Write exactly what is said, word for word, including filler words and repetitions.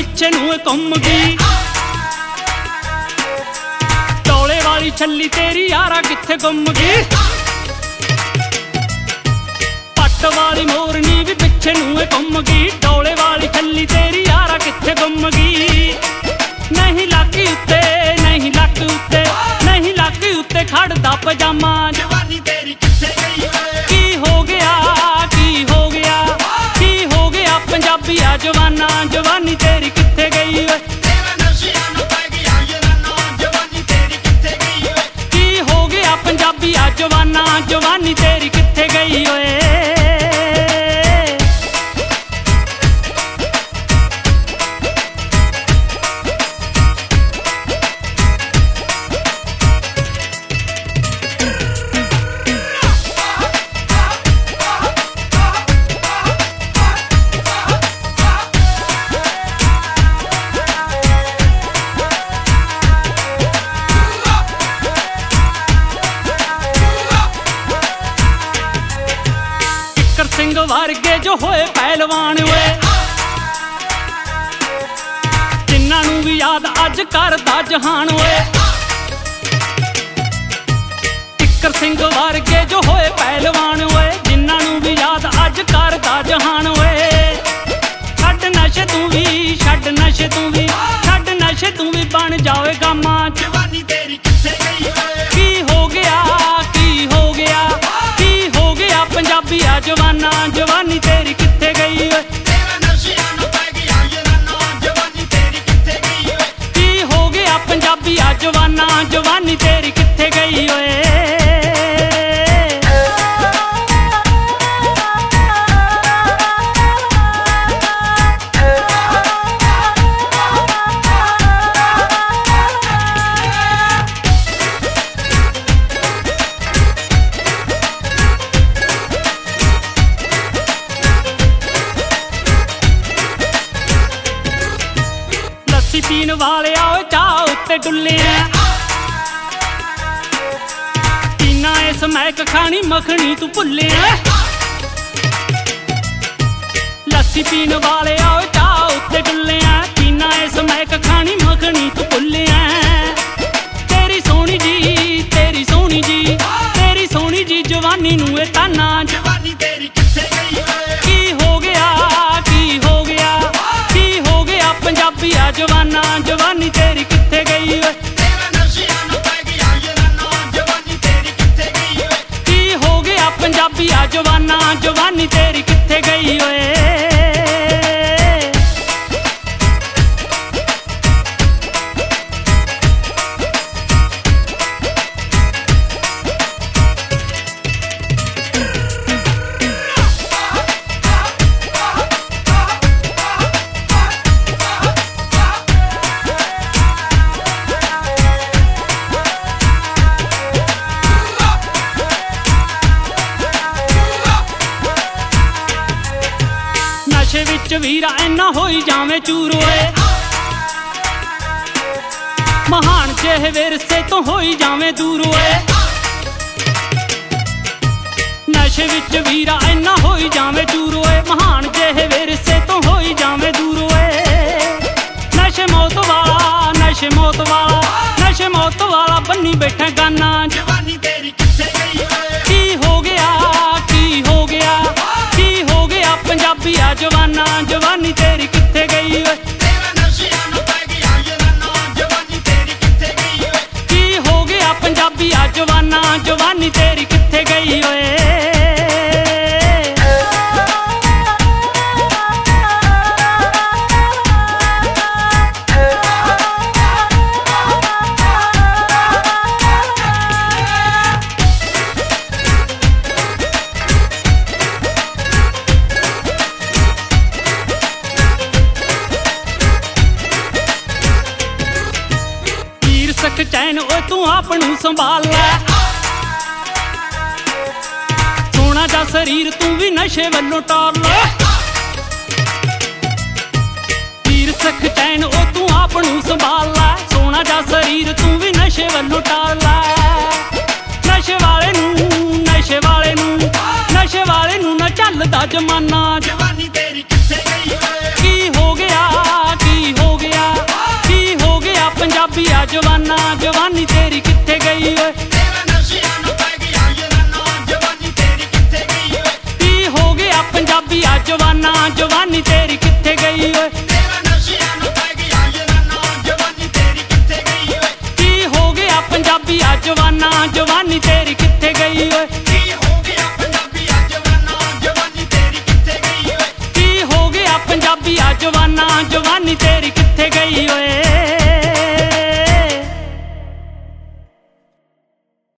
पिछे नूं घुम गई। डोले वाली छल्ली तेरी यारा किथे गुम गई। पट वाली मोरनी भी पिछे नूं घुम गई। डोले वाली छल्ली तेरी यारा किथे गुम गई। नहीं लाकी उत्ते नहीं लक उत्ते नहीं लाकी उत्ते खड़दा पजामा। जवानी तेरी किथे गई ओए की हो गया की हो गया की हो गया पंजाबिया जवाना। जवानी तेरी किथे गई ओए तेरा नशिया न पै गया ये रन्ना। जवानी तेरी किथे गई ओए की हो गया पंजाबिया जवाना। जवानी तेरी किथे गई ओए। सिंह वर्गे जो होए पहलवान वे जिन्हां नूं भी याद अज करदा जहान वे। टिक्कर सिंह वर्गे जो होए पहलवान वे जिन्हां नूं भी याद अज करदा जहान वे। छड्ड नशे तू भी छड्ड नशे तू भी छड्ड नशे तू भी बन जावे गामा। जवानी तेरी किथे गई ओए की हो गया की हो गया की हो गया पंजाबिया जवाना। जवानी तेरी किथे गई ओए तेरा नशिया न पै गया ये रन्ना। जवानी तेरी किथे गई ओए की हो गया पंजाबिया जवाना। जवानी तेरी किथे गई ओए। लस्सी पीन वाले आओ चाह उत्ते डुल्ले पीना इस मैक खानी मखनी तू भुल्ले। लस्सी पीन वाले आओ चाह उत्ते डुल्ले पीना इस मैक खानी मखनी तू भुल्ले। तेरी सोनी जी तेरी सोनी जी तेरी सोनी जी जवानी नूं ए ताना। जवानी तेरी किथे गई ओए की हो गया की हो गया की हो गया पंजाबिया जवाना। जवानी तेरी किथे गई ओए तेरा नशिया न पै गया ये रन्ना। जवानी तेरी किथे गई ओए की हो गया पंजाबिया जवाना। जवानी तेरी किथे गई ओए। नशे विच वीरा इन्ना होई जावे चूर ओए महान जेह विरसे तो होई जावे दूर ओए। नशे विच वीरा इन्ना होई जावे चूर ओए महान जेह विरसे तो होई जावे दूर ओए। नशे मौत वाला नशे मौत वाला नशे मौत वाला बन्नी बैठा गाना। जवानी तेरी किथे गई ओए की हो गया की हो गया की हो गया पंजाबिया जवाना। जवानी तेरी किथे गई ओए तेरा नशिया न पै गया ये रन्ना। जवानी तेरी किथे गई ओए की हो गया पंजाबिया जवाना। जवानी तेरी किथे गई ओए। चैन ओ तू आपनू संभाल लै सोना जा शरीर तू भी नशे वल्लों टार लै। तीर सख चैन ओ तू आपनू संभाल लै सोना जा शरीर तू भी नशे वल्लों टार लै। नशे वाले नू नशे वाले नू नशे वाले नू न चलदा जमाना। जवानी तेरी किथे गई ओए की हो गया की ਪੰਜਾਬੀ ਆ ਜਵਾਨਾ ਜਵਾਨੀ ਤੇਰੀ ਕਿੱਥੇ ਗਈ ਓਏ ਤੇਰਾ ਨਸ਼ਿਆਂ ਨੂੰ ਪੈ ਗਿਆ ਯਾਰਾਨਾ ਜਵਾਨੀ ਤੇਰੀ ਕਿੱਥੇ ਗਈ ਓਏ ਕੀ ਹੋ ਗਿਆ ਪੰਜਾਬੀ ਆ ਜਵਾਨਾ ਜਵਾਨੀ ਤੇਰੀ ਕਿੱਥੇ ਗਈ ਓਏ ਤੇਰਾ ਨਸ਼ਿਆਂ ਨੂੰ ਪੈ ਗਿਆ ਯਾਰਾਨਾ ਜਵਾਨੀ ਤੇਰੀ ਕਿੱਥੇ ਗਈ ਓਏ ਕੀ ਹੋ ਗਿਆ ਪੰਜਾਬੀ ਆ ਜਵਾਨਾ ਜਵਾਨੀ ਤੇਰੀ ਕਿੱਥੇ ਗਈ ਓਏ ਕੀ ਹੋ ਗਿਆ ਪੰਜਾਬੀ ਆ ਜਵਾਨਾ ਜਵਾਨੀ ਤੇਰੀ ਕਿੱਥੇ ਗਈ ਓਏ ਕੀ ਹੋ ਗਿਆ ਪੰਜਾਬੀ ਆ ਜਵਾਨਾ ਜਵਾਨੀ ਤੇਰੀ